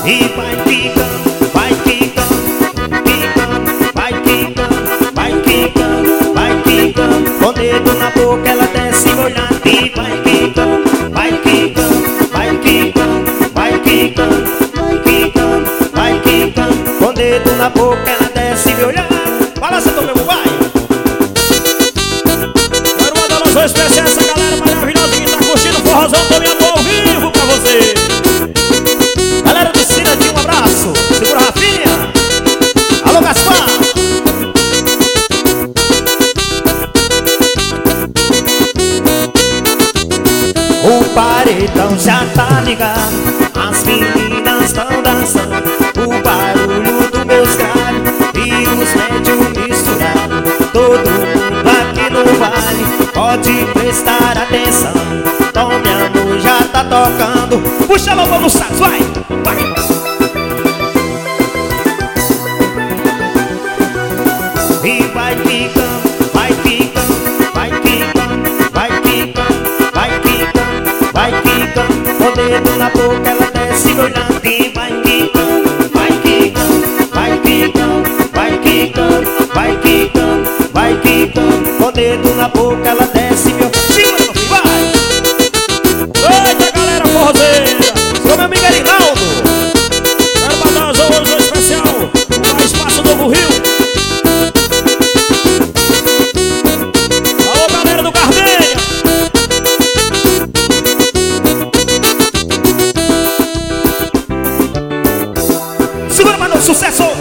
E vai quicando, vai quicando, quicando, vai quicando, vai quicando, vai quicando. Com o dedo na boca ela desce me olhando. E vai quicando, vai quicando, vai quicando, vai quicando, vai quicando, vai quicando. Com o dedo na boca ela desce me olhando. Balança do meu vai. Quero mandar um alô especial a essa galera maravilhosa que tá curtindo o forrozão do meu amor ao vivo pra você. Galera do Ciradinho, um abraço. Segura a Rafinha. Alô, Gaspar. O paredão já tá ligado, as meninas tão dançando, o barulho dos meus galhos e os médios misturados. Todo mundo aqui no vale pode prestar atenção. Então minha amor já tá tocando. Puxa a loba no sax, vai, vai. E vai quicando, vai quicando, vai quicando, vai quicando, vai quicando, vai quicando. Com o dedo na boca ela desce me olhando. E vai quicando, vai quicando, vai quicando, vai quicando, vai quicando, vai quicando. Com o dedo na boca ela desce me olhando. Segura, meu filho, vai. Eita galera forrozeira, Sou meu amigo Erinaldo. quero mandar um alô especial para Espaço Novo Rio. Alô galera do Cardenha. Segura, mano, sucesso.